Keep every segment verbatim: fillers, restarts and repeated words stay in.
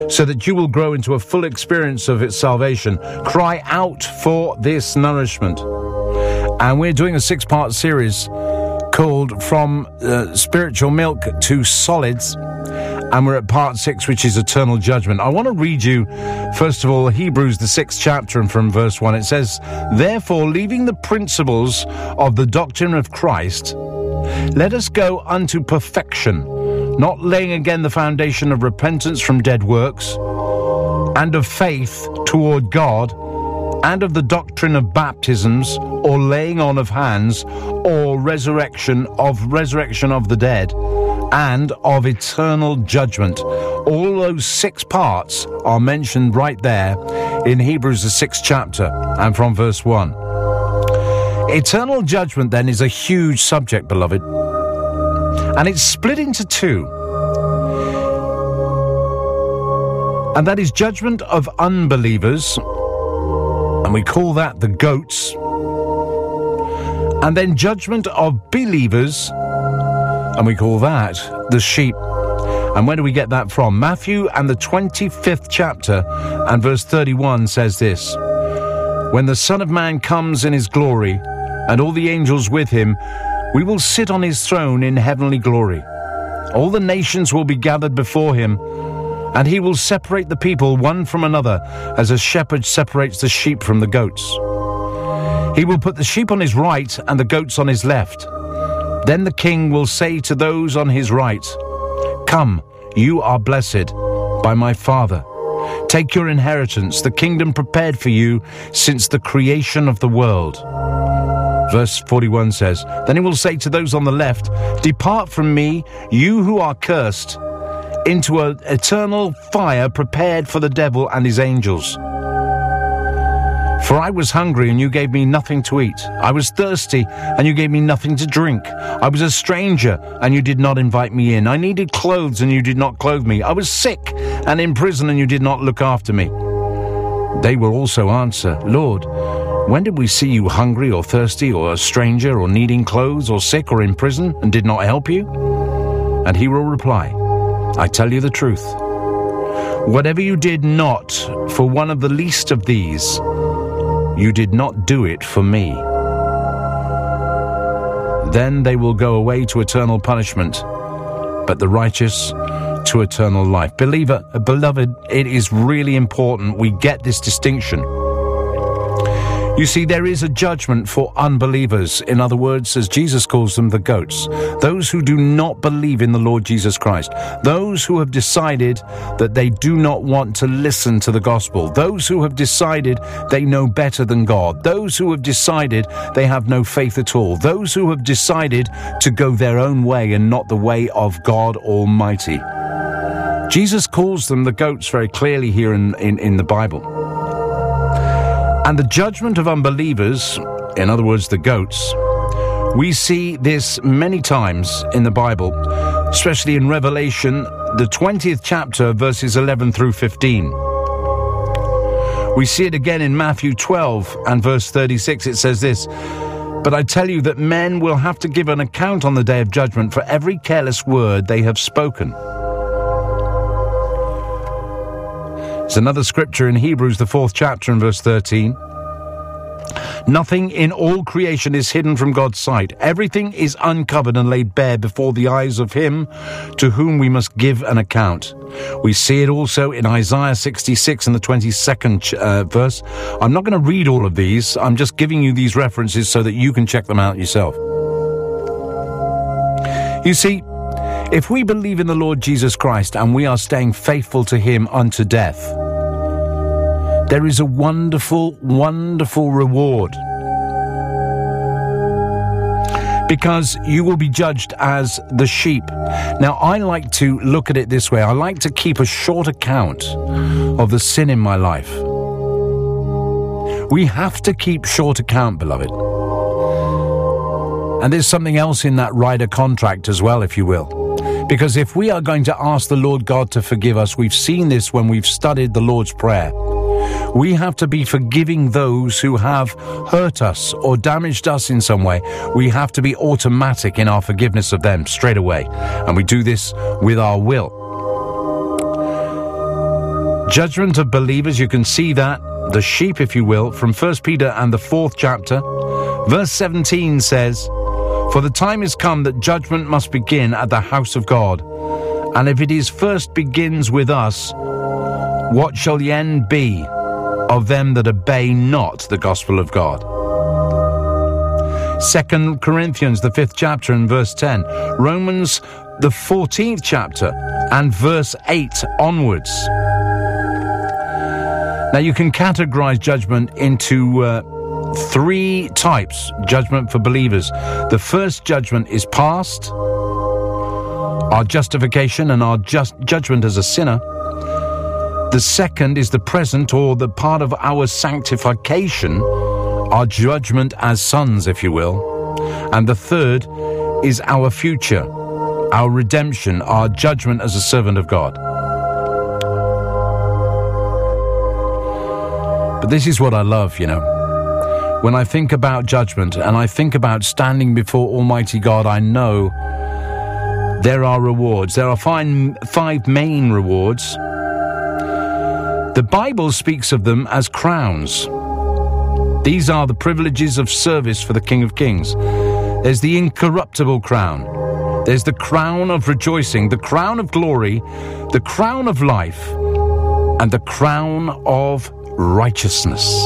so that you will grow into a full experience of its salvation. Cry out for this nourishment. And we're doing a six-part series called From uh, Spiritual Milk to Solids. And we're at part six, which is eternal judgment. I want to read you, first of all, Hebrews, the sixth chapter, and from verse one. It says, "Therefore, leaving the principles of the doctrine of Christ, let us go unto perfection, not laying again the foundation of repentance from dead works, and of faith toward God, and of the doctrine of baptisms, or laying on of hands, or resurrection of resurrection of the dead, and of eternal judgment." All those six parts are mentioned right there in Hebrews, the sixth chapter, and from verse one. Eternal judgment, then, is a huge subject, beloved, and it's split into two. And that is judgment of unbelievers, and we call that the goats, and then judgment of believers, and we call that the sheep. And where do we get that from? Matthew and the twenty-fifth chapter and verse thirty-one says this: "When the Son of Man comes in his glory, and all the angels with him, we will sit on his throne in heavenly glory. All the nations will be gathered before him, and he will separate the people one from another, as a shepherd separates the sheep from the goats. He will put the sheep on his right and the goats on his left. Then the king will say to those on his right, 'Come, you are blessed by my Father. Take your inheritance, the kingdom prepared for you since the creation of the world.'" Verse forty-one says, "Then he will say to those on the left, 'Depart from me, you who are cursed, into an eternal fire prepared for the devil and his angels. For I was hungry, and you gave me nothing to eat. I was thirsty, and you gave me nothing to drink. I was a stranger, and you did not invite me in. I needed clothes, and you did not clothe me. I was sick and in prison, and you did not look after me.' They will also answer, 'Lord, when did we see you hungry or thirsty or a stranger or needing clothes or sick or in prison and did not help you?' And he will reply, 'I tell you the truth. Whatever you did not for one of the least of these, you did not do it for me.' Then they will go away to eternal punishment, but the righteous to eternal life." Believer, beloved, it is really important we get this distinction. You see, there is a judgment for unbelievers. In other words, as Jesus calls them, the goats. Those who do not believe in the Lord Jesus Christ. Those who have decided that they do not want to listen to the gospel. Those who have decided they know better than God. Those who have decided they have no faith at all. Those who have decided to go their own way and not the way of God Almighty. Jesus calls them the goats very clearly here in, in, in the Bible. And the judgment of unbelievers, in other words, the goats, we see this many times in the Bible, especially in Revelation, the twentieth chapter, verses eleven through fifteen. We see it again in Matthew twelve and verse thirty-six. It says this: "But I tell you that men will have to give an account on the day of judgment for every careless word they have spoken." There's another scripture in Hebrews, the fourth chapter and verse thirteen. "Nothing in all creation is hidden from God's sight. Everything is uncovered and laid bare before the eyes of him to whom we must give an account." We see it also in Isaiah sixty-six and the twenty-second uh, verse. I'm not going to read all of these. I'm just giving you these references so that you can check them out yourself. You see, if we believe in the Lord Jesus Christ and we are staying faithful to him unto death, there is a wonderful, wonderful reward. Because you will be judged as the sheep. Now, I like to look at it this way. I like to keep a short account of the sin in my life. We have to keep short account, beloved. And there's something else in that rider contract as well, if you will. Because if we are going to ask the Lord God to forgive us, we've seen this when we've studied the Lord's Prayer. We have to be forgiving those who have hurt us or damaged us in some way. We have to be automatic in our forgiveness of them straight away. And we do this with our will. Judgment of believers, you can see that, the sheep, if you will, from First Peter and the fourth chapter. Verse seventeen says, "For the time is come that judgment must begin at the house of God. And if it is first begins with us, what shall the end be of them that obey not the gospel of God?" Second Corinthians, the fifth chapter and verse ten. Romans, the fourteenth chapter and verse eight onwards. Now you can categorize judgment into uh, three types, judgment for believers. The first judgment is past, our justification and our just judgment as a sinner. The second is the present, or the part of our sanctification, our judgment as sons, if you will. And the third is our future, our redemption, our judgment as a servant of God. But this is what I love, you know. When I think about judgment and I think about standing before Almighty God, I know there are rewards. There are five, five main rewards. The Bible speaks of them as crowns. These are the privileges of service for the King of Kings. There's the incorruptible crown. There's the crown of rejoicing, the crown of glory, the crown of life, and the crown of righteousness.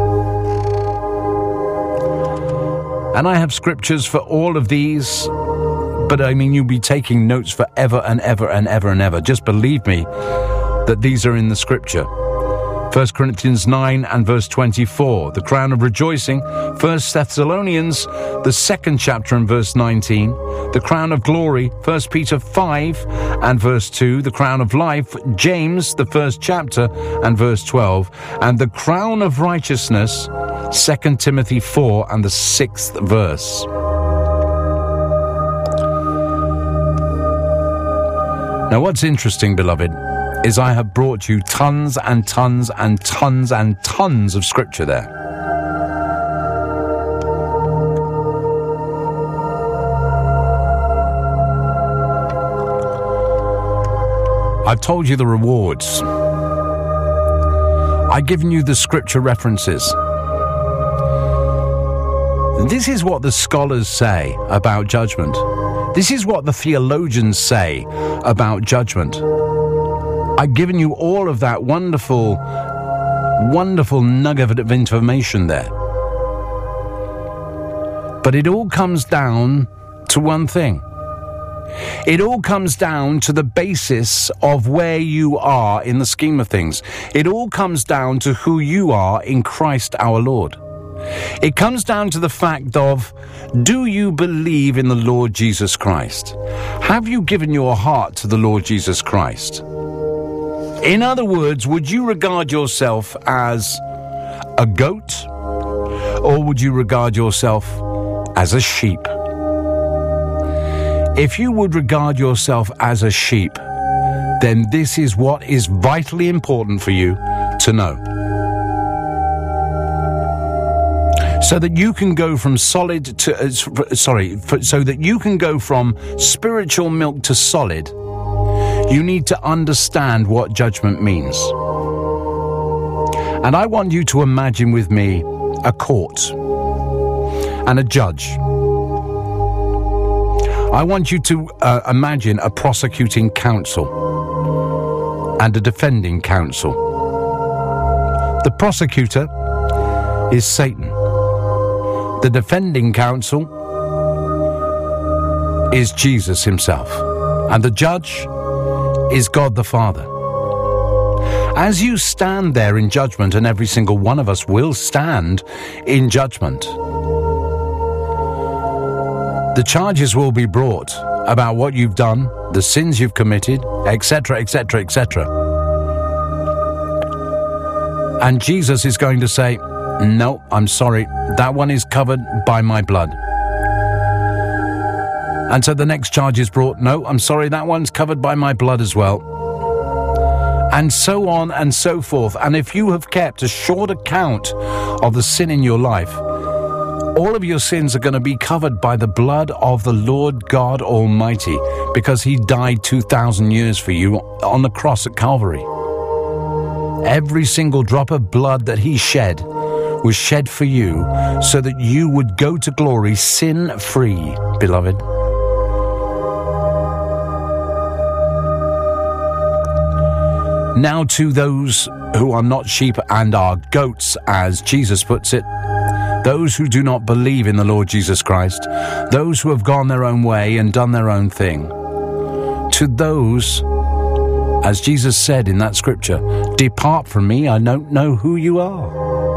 And I have scriptures for all of these, but I mean, you'll be taking notes forever and ever and ever and ever. Just believe me that these are in the scripture. First Corinthians nine and verse twenty-four, the crown of rejoicing. First Thessalonians, the second chapter and verse nineteen, the crown of glory. First Peter five and verse two, the crown of life. James, the first chapter and verse twelve, and the crown of righteousness. Second Timothy four and the sixth verse. Now what's interesting, beloved, is I have brought you tons and tons and tons and tons of scripture there. I've told you the rewards. I've given you the scripture references. This is what the scholars say about judgment. This is what the theologians say about judgment. I've given you all of that wonderful, wonderful nugget of information there. But it all comes down to one thing. It all comes down to the basis of where you are in the scheme of things. It all comes down to who you are in Christ our Lord. It comes down to the fact of, do you believe in the Lord Jesus Christ? Have you given your heart to the Lord Jesus Christ? In other words, would you regard yourself as a goat, or would you regard yourself as a sheep? If you would regard yourself as a sheep, then this is what is vitally important for you to know. So that you can go from solid to, uh, sorry, for, so that you can go from spiritual milk to solid, you need to understand what judgment means. And I want you to imagine with me a court and a judge. I want you to uh, imagine a prosecuting counsel and a defending counsel. The prosecutor is Satan. The defending counsel is Jesus himself. And the judge is God the Father. As you stand there in judgment, and every single one of us will stand in judgment, the charges will be brought about what you've done, the sins you've committed, et cetera, et cetera, et cetera. And Jesus is going to say, no, I'm sorry, that one is covered by my blood. And so the next charge is brought, no, I'm sorry, that one's covered by my blood as well. And so on and so forth. And if you have kept a short account of the sin in your life, all of your sins are going to be covered by the blood of the Lord God Almighty, because he died two thousand years for you on the cross at Calvary. Every single drop of blood that he shed was shed for you so that you would go to glory sin-free, beloved. Now to those who are not sheep and are goats, as Jesus puts it, those who do not believe in the Lord Jesus Christ, those who have gone their own way and done their own thing. To those, as Jesus said in that scripture, depart from me, I don't know who you are.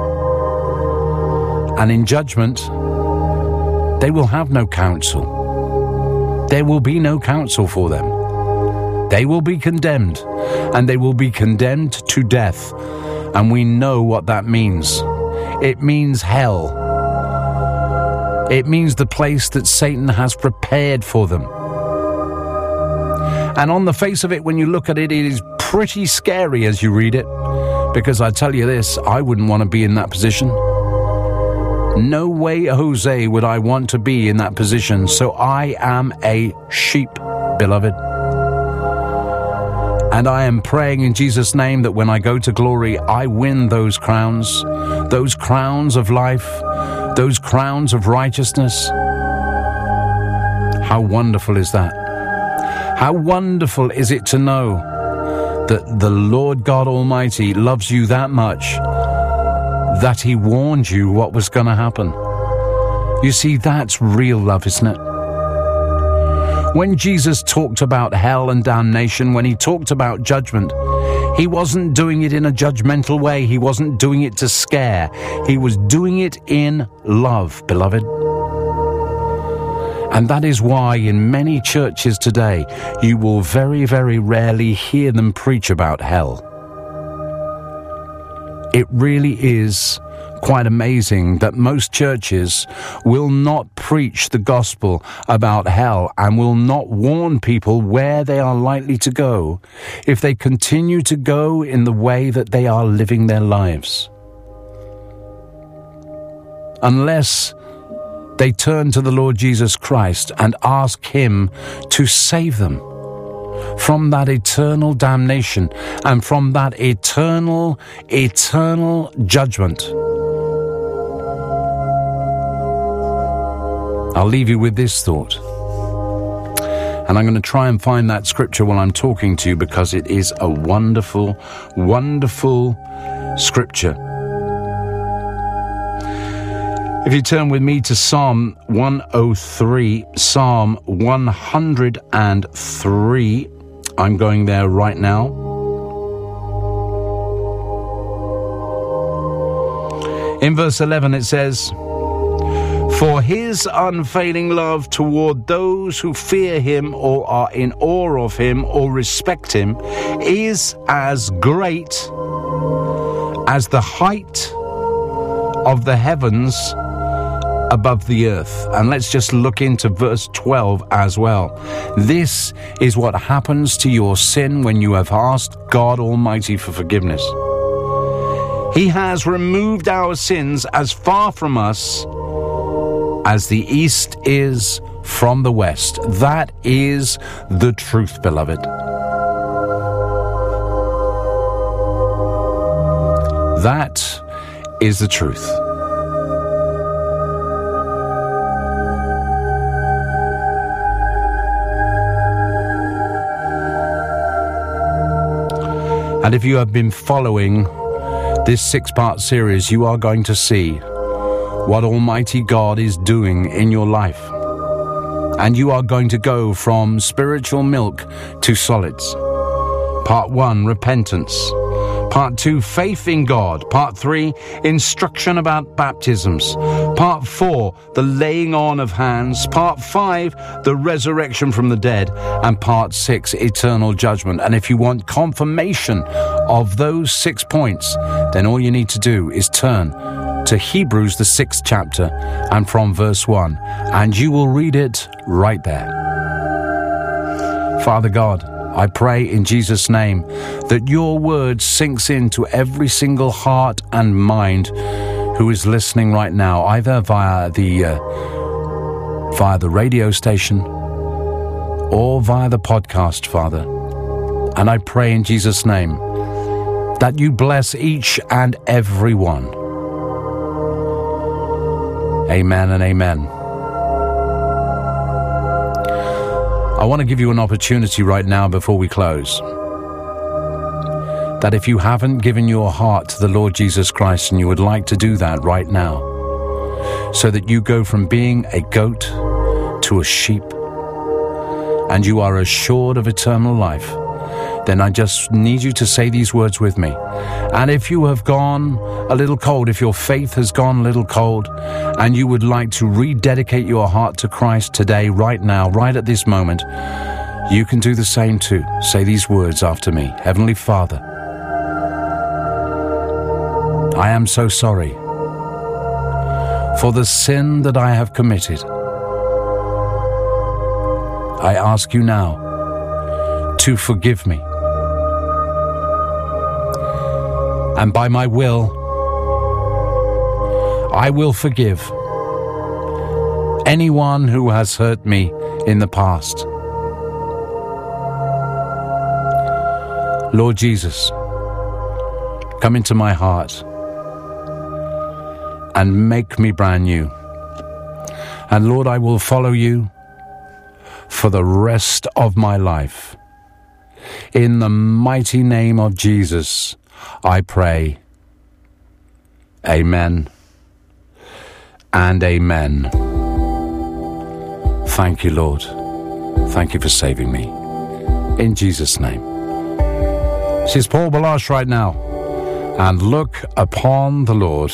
And in judgment, they will have no counsel. There will be no counsel for them. They will be condemned, and they will be condemned to death. And we know what that means. It means hell. It means the place that Satan has prepared for them. And on the face of it, when you look at it, it is pretty scary as you read it. Because I tell you this, I wouldn't want to be in that position. No way, Jose, would I want to be in that position. So I am a sheep, beloved. And I am praying in Jesus' name that when I go to glory, I win those crowns, those crowns of life, those crowns of righteousness. How wonderful is that? How wonderful is it to know that the Lord God Almighty loves you that much that he warned you what was going to happen. You see, that's real love, isn't it? When Jesus talked about hell and damnation, when he talked about judgment, he wasn't doing it in a judgmental way. He wasn't doing it to scare. He was doing it in love, beloved. And that is why in many churches today, you will very, very rarely hear them preach about hell. It really is quite amazing that most churches will not preach the gospel about hell and will not warn people where they are likely to go if they continue to go in the way that they are living their lives. Unless they turn to the Lord Jesus Christ and ask him to save them from that eternal damnation and from that eternal, eternal judgment. I'll leave you with this thought. And I'm going to try and find that scripture while I'm talking to you because it is a wonderful, wonderful scripture. If you turn with me to Psalm one oh three, Psalm one hundred three, I'm going there right now. In verse eleven it says, "For his unfailing love toward those who fear him or are in awe of him or respect him is as great as the height of the heavens above the earth." And let's just look into verse twelve as well. This is what happens to your sin when you have asked God Almighty for forgiveness. He has removed our sins as far from us as the east is from the west. That is the truth, beloved. That is the truth. And if you have been following this six-part series, you are going to see what Almighty God is doing in your life. And you are going to go from spiritual milk to solids. Part one, repentance. Part two, faith in God. Part three, instruction about baptisms. Part four, the laying on of hands. Part five, the resurrection from the dead. And part six, eternal judgment. And if you want confirmation of those six points, then all you need to do is turn to Hebrews, the sixth chapter, and from verse one, and you will read it right there. Father God, I pray in Jesus' name that your word sinks into every single heart and mind who is listening right now, either via the uh, via the radio station or via the podcast, Father. And I pray in Jesus' name that you bless each and every one. Amen and amen. I want to give you an opportunity right now before we close, that if you haven't given your heart to the Lord Jesus Christ and you would like to do that right now, so that you go from being a goat to a sheep and you are assured of eternal life, then I just need you to say these words with me. And if you have gone a little cold, if your faith has gone a little cold, and you would like to rededicate your heart to Christ today, right now, right at this moment, you can do the same too. Say these words after me. Heavenly Father, I am so sorry for the sin that I have committed. I ask you now to forgive me. And by my will, I will forgive anyone who has hurt me in the past. Lord Jesus, come into my heart and make me brand new. And Lord, I will follow you for the rest of my life. In the mighty name of Jesus, I pray. Amen and amen. Thank you, Lord. Thank you for saving me. In Jesus' name. This is Paul Balash right now. And look upon the Lord.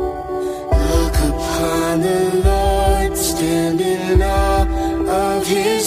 Look upon the Lord, stand in awe of his